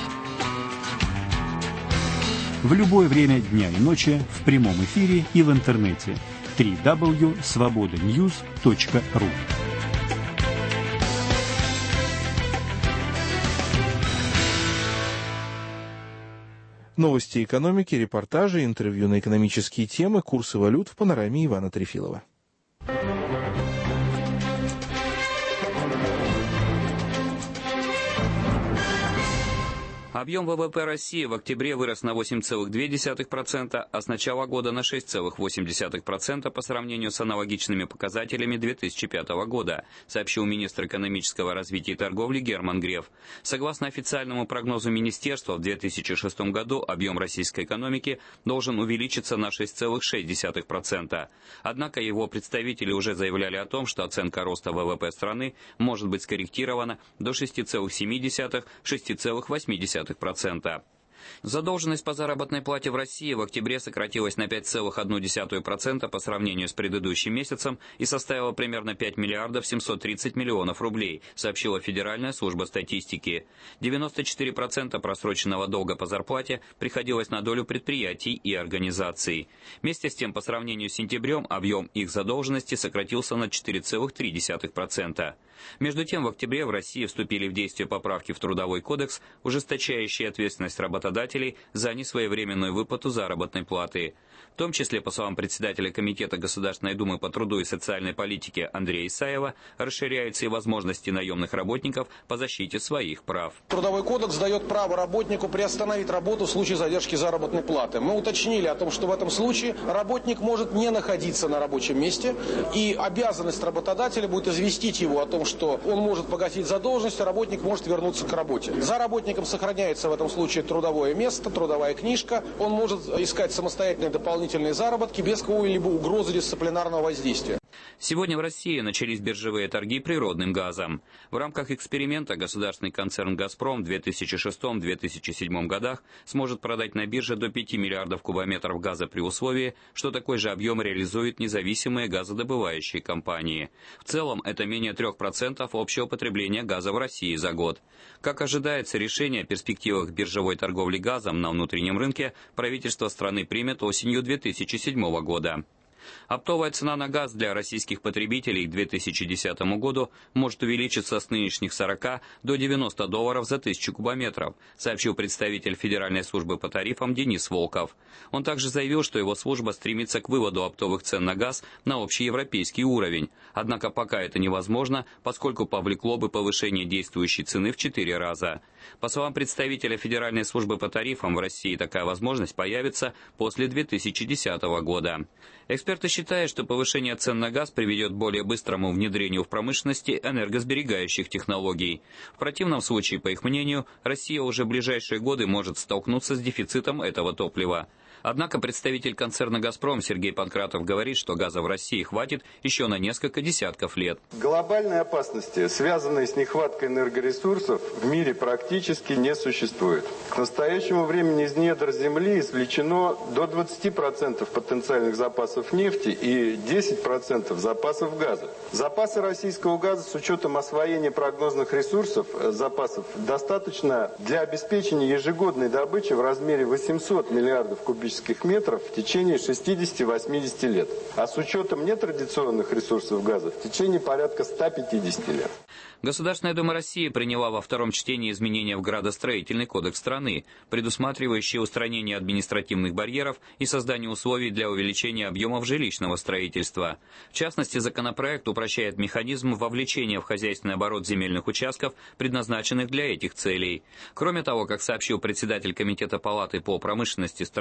В любое время дня и ночи в прямом эфире и в интернете. дабл ю дабл ю дабл ю точка свобода ньюс точка ру. Новости экономики, репортажи, интервью на экономические темы, курсы валют в панораме Ивана Трефилова. Объем ВВП России в октябре вырос на восемь целых две десятых процента, а с начала года на шесть целых восемь десятых процента по сравнению с аналогичными показателями две тысячи пятого года, сообщил министр экономического развития и торговли Герман Греф. Согласно официальному прогнозу министерства, в две тысячи шестом году объем российской экономики должен увеличиться на шесть целых шесть десятых процента. Однако его представители уже заявляли о том, что оценка роста ВВП страны может быть скорректирована до шесть целых семь десятых — шесть целых восемь десятых процента. Задолженность по заработной плате в России в октябре сократилась на пять целых одну десятую процента по сравнению с предыдущим месяцем и составила примерно пять миллиардов семьсот тридцать миллионов рублей, сообщила Федеральная служба статистики. девяносто четыре процента просроченного долга по зарплате приходилось на долю предприятий и организаций. Вместе с тем, по сравнению с сентябрем, объем их задолженности сократился на четыре целых три десятых процента. Между тем, в октябре в России вступили в действие поправки в Трудовой кодекс, ужесточающие ответственность работодателей за несвоевременную выплату заработной платы. В том числе, по словам председателя Комитета Государственной Думы по труду и социальной политике Андрея Исаева, расширяются и возможности наемных работников по защите своих прав. Трудовой кодекс дает право работнику приостановить работу в случае задержки заработной платы. Мы уточнили о том, что в этом случае работник может не находиться на рабочем месте, и обязанность работодателя будет известить его о том, что он может погасить задолженность, а работник может вернуться к работе. За работником сохраняется в этом случае трудовое место, трудовая книжка. Он может искать самостоятельные дополнительные заработки без какой-либо угрозы дисциплинарного воздействия. Сегодня в России начались биржевые торги природным газом. В рамках эксперимента государственный концерн «Газпром» в две тысячи шестом — две тысячи седьмом годах сможет продать на бирже до пяти миллиардов кубометров газа при условии, что такой же объем реализуют независимые газодобывающие компании. В целом это менее трех процентов общего потребления газа в России за год. Как ожидается, решение о перспективах биржевой торговли газом на внутреннем рынке правительство страны примет осенью две тысячи седьмого года. Оптовая цена на газ для российских потребителей к две тысячи десятому году может увеличиться с нынешних сорока до девяноста долларов за тысячу кубометров, сообщил представитель Федеральной службы по тарифам Денис Волков. Он также заявил, что его служба стремится к выводу оптовых цен на газ на общеевропейский уровень. Однако пока это невозможно, поскольку повлекло бы повышение действующей цены в четыре раза. По словам представителя Федеральной службы по тарифам, в России такая возможность появится после две тысячи десятого года. Эксперты считают, что повышение цен на газ приведет к более быстрому внедрению в промышленности энергосберегающих технологий. В противном случае, по их мнению, Россия уже в ближайшие годы может столкнуться с дефицитом этого топлива. Однако представитель концерна «Газпром» Сергей Панкратов говорит, что газа в России хватит еще на несколько десятков лет. Глобальной опасности, связанной с нехваткой энергоресурсов, в мире практически не существует. К настоящему времени из недр Земли извлечено до двадцати процентов потенциальных запасов нефти и десяти процентов запасов газа. Запасы российского газа с учетом освоения прогнозных ресурсов, запасов, достаточно для обеспечения ежегодной добычи в размере восьмисот миллиардов кубических метров в течение шестидесяти-восьмидесяти лет. А с учетом нетрадиционных ресурсов газа в течение порядка ста пятидесяти лет. Государственная Дума России приняла во втором чтении изменения в градостроительный кодекс страны, предусматривающие устранение административных барьеров и создание условий для увеличения объемов жилищного строительства. В частности, законопроект упрощает механизм вовлечения в хозяйственный оборот земельных участков, предназначенных для этих целей. Кроме того, как сообщил председатель Комитета Палаты по промышленности, строительству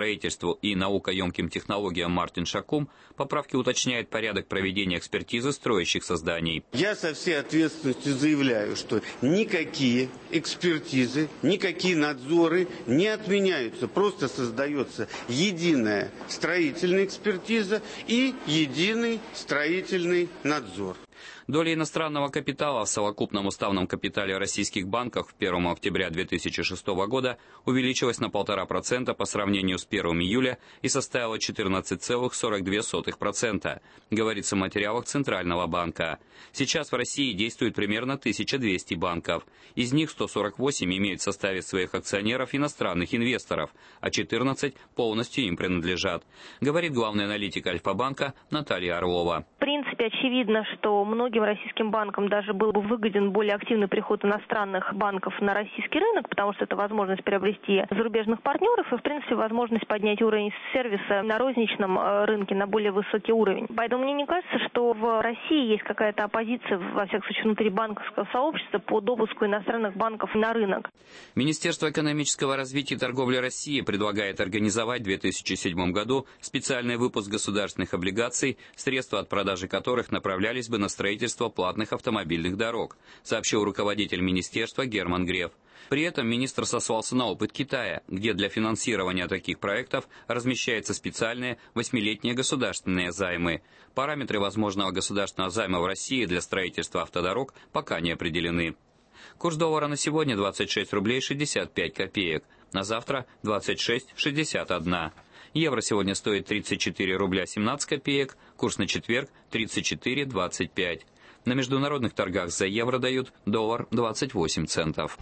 строительству и наукоемким технологиям Мартин Шакум поправки уточняют порядок проведения экспертизы строящихся зданий. Я со всей ответственностью заявляю, что никакие экспертизы, никакие надзоры не отменяются. Просто создается единая строительная экспертиза и единый строительный надзор. Доля иностранного капитала в совокупном уставном капитале российских банков к первому октября две тысячи шестого года увеличилась на полтора процента по сравнению с первым июля и составила четырнадцать целых сорок две сотых процента, говорится в материалах Центрального банка. Сейчас в России действует примерно тысяча двести банков. Из них сто сорок восемь имеют в составе своих акционеров иностранных инвесторов, а четырнадцать полностью им принадлежат, говорит главный аналитик Альфа-банка Наталья Орлова. В принципе, очевидно, что многим российским банкам даже был бы выгоден более активный приход иностранных банков на российский рынок, потому что это возможность приобрести зарубежных партнеров и, в принципе, возможность поднять уровень сервиса на розничном рынке на более высокий уровень. Поэтому мне не кажется, что в России есть какая-то оппозиция, во всяком случае, внутри банковского сообщества по допуску иностранных банков на рынок. Министерство экономического развития и торговли России предлагает организовать в две тысячи седьмом году специальный выпуск государственных облигаций, средства от продажи которых направлялись бы на строительство платных автомобильных дорог, сообщил руководитель министерства Герман Греф. При этом министр сослался на опыт Китая, где для финансирования таких проектов размещаются специальные восьмилетние государственные займы. Параметры возможного государственного займа в России для строительства автодорог пока не определены. Курс доллара на сегодня двадцать шесть рублей шестьдесят пять копеек, на завтра двадцать шесть шестьдесят один. Евро сегодня стоит тридцать четыре рубля семнадцать копеек, курс на четверг тридцать четыре двадцать пять. На международных торгах за евро дают доллар двадцать восемь центов.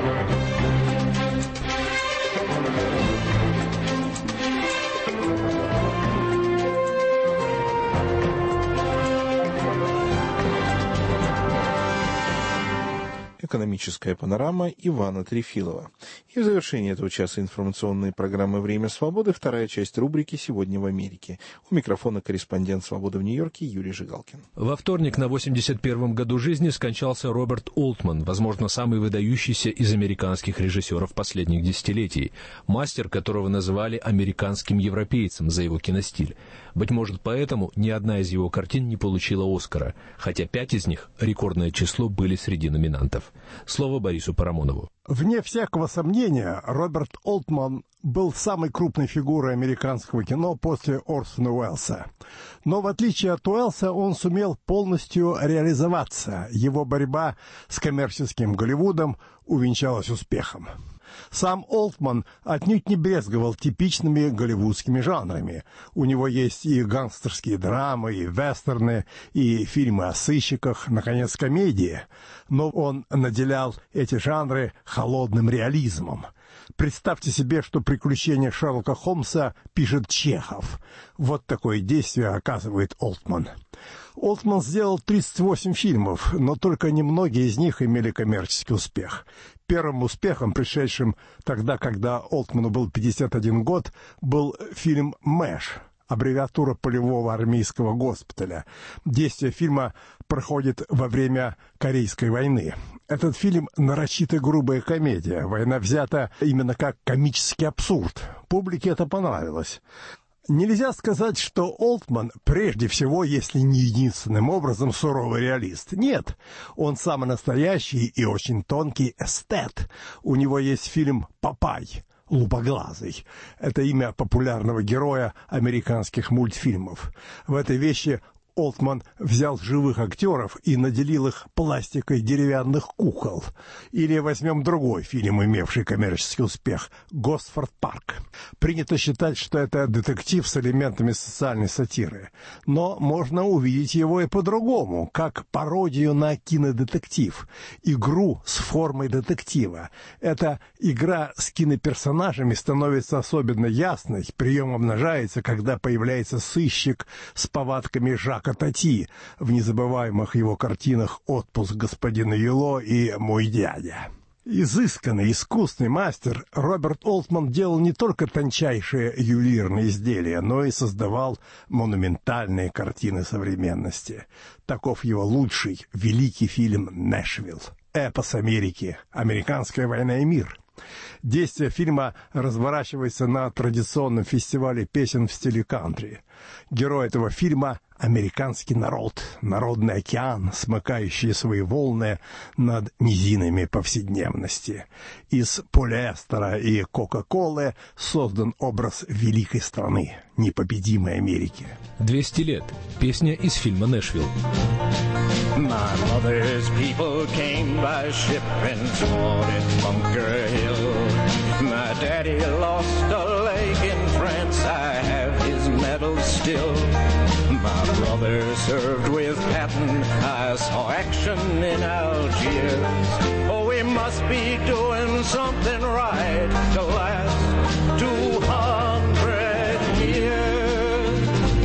Экономическая панорама Ивана Трефилова. И в завершении этого часа информационной программы «Время свободы» вторая часть рубрики «Сегодня в Америке». У микрофона корреспондент «Свободы» в Нью-Йорке Юрий Жигалкин. Во вторник на восемьдесят первом году жизни скончался Роберт Олтман, возможно, самый выдающийся из американских режиссеров последних десятилетий, мастер которого называли американским европейцем за его киностиль. Быть может, поэтому ни одна из его картин не получила «Оскара», хотя пять из них, рекордное число, были среди номинантов. Слово Борису Парамонову. Вне всякого сомнения, Роберт Олтман был самой крупной фигурой американского кино после Орсона Уэллса. Но в отличие от Уэллса, он сумел полностью реализоваться. Его борьба с коммерческим Голливудом увенчалась успехом. Сам Олтман отнюдь не брезговал типичными голливудскими жанрами. У него есть и гангстерские драмы, и вестерны, и фильмы о сыщиках, наконец, комедии. Но он наделял эти жанры холодным реализмом. Представьте себе, что «Приключения Шерлока Холмса» пишет Чехов. Вот такое действие оказывает Олтман. Олтман сделал тридцать восемь фильмов, но только немногие из них имели коммерческий успех. Первым успехом, пришедшим тогда, когда Олтману был пятьдесят один год, был фильм «Мэш», аббревиатура полевого армейского госпиталя. Действие фильма проходит во время Корейской войны. Этот фильм нарочито грубая комедия. Война взята именно как комический абсурд. Публике это понравилось. Нельзя сказать, что Олтман прежде всего, если не единственным образом, суровый реалист. Нет, он самый настоящий и очень тонкий эстет. У него есть фильм «Папай», «Лупоглазый». Это имя популярного героя американских мультфильмов. В этой вещи Олтман взял живых актеров и наделил их пластикой деревянных кукол. Или возьмем другой фильм, имевший коммерческий успех «Госфорд Парк». Принято считать, что это детектив с элементами социальной сатиры. Но можно увидеть его и по-другому, как пародию на кинодетектив, игру с формой детектива. Эта игра с киноперсонажами становится особенно ясной, прием обнажается, когда появляется сыщик с повадками Жака Тати в незабываемых его картинах «Отпуск господина Юло» и «Мой дядя». Изысканный, искусный мастер, Роберт Олтман делал не только тончайшие ювелирные изделия, но и создавал монументальные картины современности. Таков его лучший, великий фильм «Нэшвилл», эпос Америки, «Американская война и мир». Действие фильма разворачивается на традиционном фестивале песен в стиле кантри. Герой этого фильма — американский народ, народный океан, смыкающий свои волны над низинами повседневности. Из полиэстера и кока-колы создан образ великой страны, непобедимой Америки. двести лет. Песня из фильма «Нэшвилл». My mother's people came by ship and forded Bunker Hill. My daddy lost a leg in France, I have his medal still. My brother served with Patton, I saw action in Algiers. Oh, we must be doing something right to last two hundred years.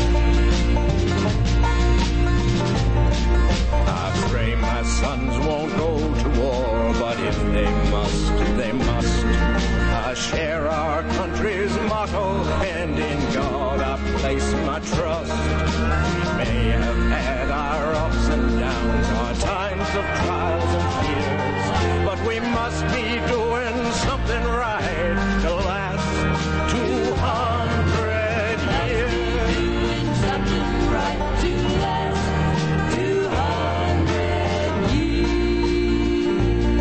I pray my sons won't go to war, but if they must, they must. I share our country's motto, and in God I place my trust. We may have had our ups and downs, our times of trials and fears, but we must be doing something right to last two hundred years. Doing something right to last two hundred years.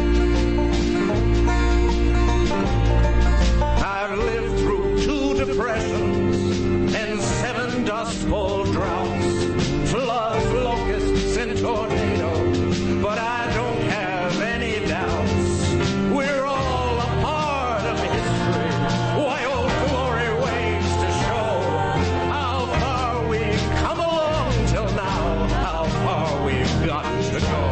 I've lived through two depressions and seven dust bowl droughts, floods, locusts, and tornadoes, but I don't have any doubts. We're all a part of history. Why, old glory waves to show how far we've come along till now, how far we've got to go.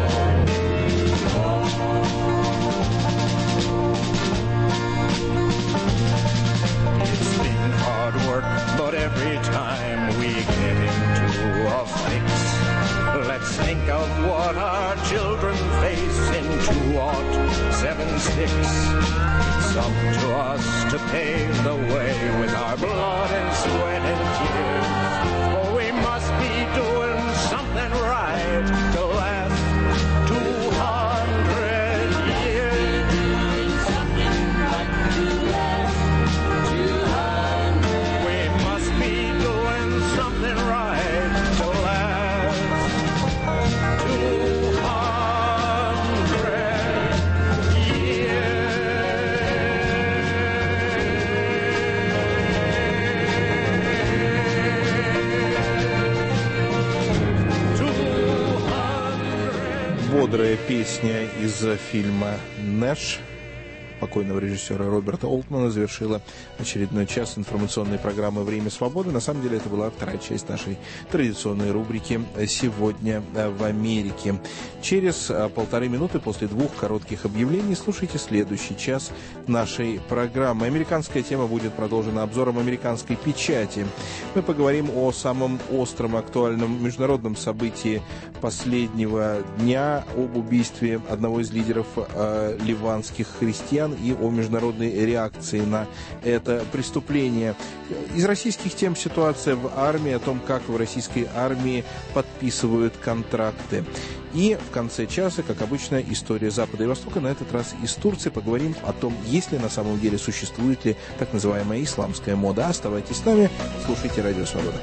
It's been hard work, but every time we get into a fix, let's think of what our children face in two aught seven six. It's up to us to pave the way with our blood and sweat and tears. For we must be doing something right to last two hundred years. Doing something right to last two hundred. We must be doing something right to last two hundred years. Бодрая песня из фильма «Нэш» покойного режиссера Роберта Олтмана завершила очередной час информационной программы «Время свободы». На самом деле это была вторая часть нашей традиционной рубрики «Сегодня в Америке». Через полторы минуты после двух коротких объявлений слушайте следующий час нашей программы. Американская тема будет продолжена обзором американской печати. Мы поговорим о самом остром актуальном международном событии последнего дня, об убийстве одного из лидеров э, ливанских христиан и о международной реакции на это преступление. Из российских тем ситуация в армии, о том, как в российской армии подписывают контракты. И в конце часа, как обычно, история Запада и Востока. На этот раз из Турции поговорим о том, есть ли на самом деле, существует ли так называемая исламская мода. Оставайтесь с нами, слушайте Радио Свобода.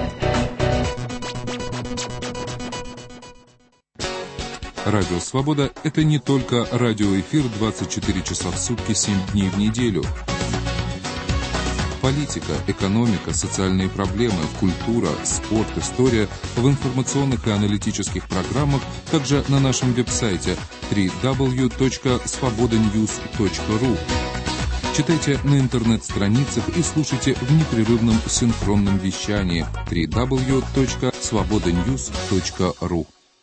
Радио «Свобода» — это не только радиоэфир двадцать четыре часа в сутки, семь дней в неделю. Политика, экономика, социальные проблемы, культура, спорт, история в информационных и аналитических программах, также на нашем веб-сайте дабл ю дабл ю дабл ю точка свобода ньюс точка ру. Читайте на интернет-страницах и слушайте в непрерывном синхронном вещании дабл ю дабл ю дабл ю точка свобода ньюс точка ру.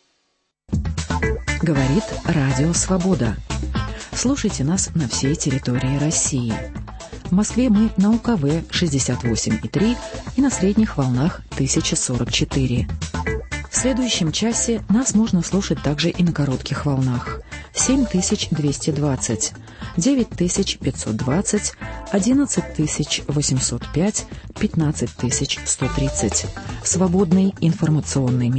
Говорит Радио Свобода. Слушайте нас на всей территории России. В Москве мы на У Ка Вэ шестьдесят восемь и три и на средних волнах тысяча сорок четыре. В следующем часе нас можно слушать также и на коротких волнах. семь тысяч двести двадцать, девять тысяч пятьсот двадцать, одиннадцать тысяч восемьсот пять, пятнадцать тысяч сто тридцать. Свободный информационный